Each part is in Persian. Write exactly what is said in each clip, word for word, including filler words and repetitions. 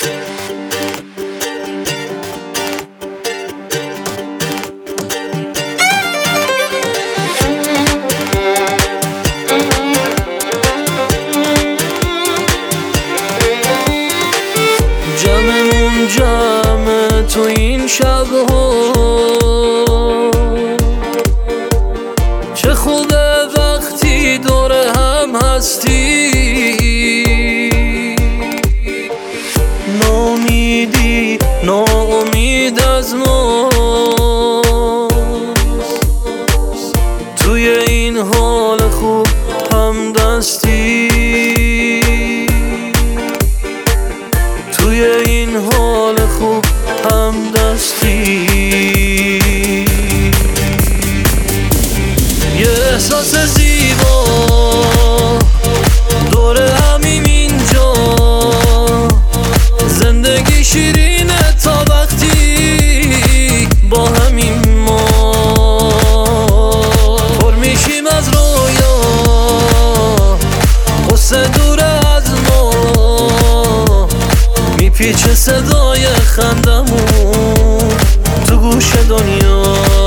جمعمون جمع تو این شبها، چه خوبه وقتی دور هم هستی. ناامیدی ناامید از ما توی این حال خوب هم دستی، توی این حال خوب هم دستی. یه احساس زیبا دور همیم اینجا، زندگی شیرینه تا وقتی با همیم ما پر میشیم از رویا، قصه دور از ما میپیچه صدای خندمون تو گوش دنیا.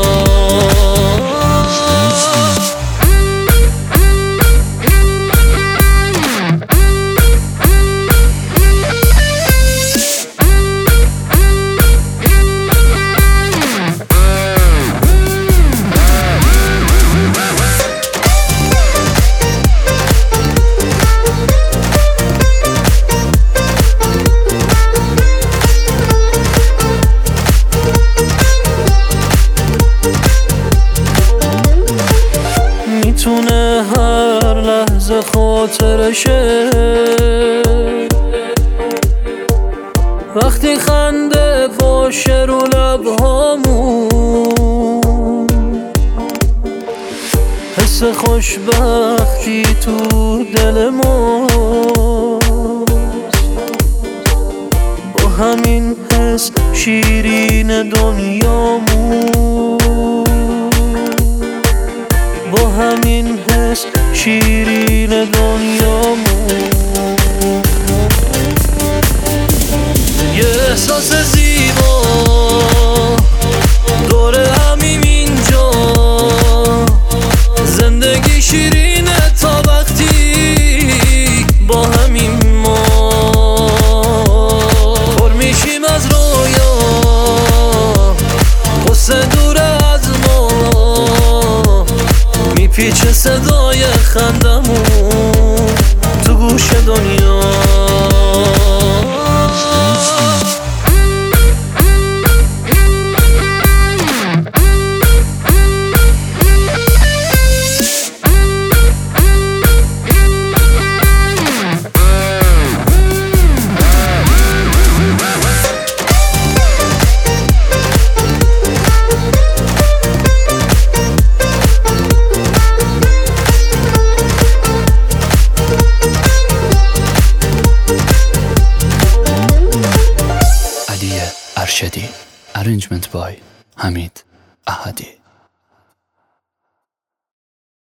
میتونه هر لحظه خاطرشه، وقتی خنده باشه رو لبهامون، حس خوشبختی تو دل ماست، با همین حس شیرین دنیامون، با همین حس شیرین دنیامون. یه احساس زیبا دور همیم اینجا، زندگی شیرینه تا وقتی با همیم ما پر میشیم از رویا، قصه دور از ما میپیچه صدای خندمون تو گوش دنیا. Arshedi. Arrangement by Hamid Ahadi.